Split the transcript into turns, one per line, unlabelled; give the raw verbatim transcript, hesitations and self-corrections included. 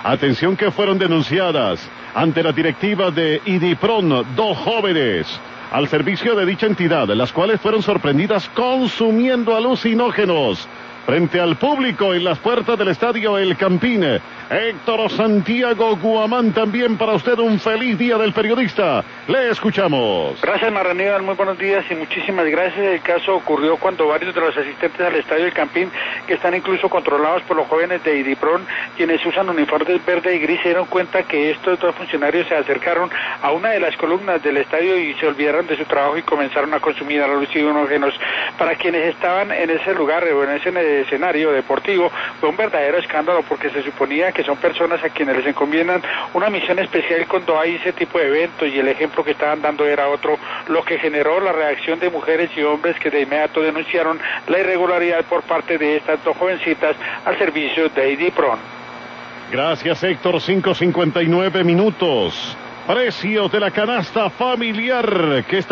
Atención que fueron denunciadas ante la directiva de IDIPRON dos jóvenes al servicio de dicha entidad, las cuales fueron sorprendidas consumiendo alucinógenos frente al público en las puertas del estadio El Campín. Héctor Santiago Guamán, también para usted un feliz día del periodista. Le escuchamos.
Gracias, Marraníbal, muy buenos días y muchísimas gracias. El caso ocurrió cuando varios de los asistentes al estadio El Campín, que están incluso controlados por los jóvenes de IDIPRON, quienes usan uniformes verde y gris, se dieron cuenta que estos dos funcionarios se acercaron a una de las columnas del estadio y se olvidaron de su trabajo y comenzaron a consumir alucinógenos. Para quienes estaban en ese lugar o en ese escenario deportivo, fue un verdadero escándalo porque se suponía que son personas a quienes les encomiendan una misión especial cuando hay ese tipo de eventos, y el ejemplo que estaban dando era otro, lo que generó la reacción de mujeres y hombres que de inmediato denunciaron la irregularidad por parte de estas dos jovencitas al servicio de IDIPRON.
Gracias, Héctor. Cinco cincuenta y nueve minutos. Precios de la canasta familiar que está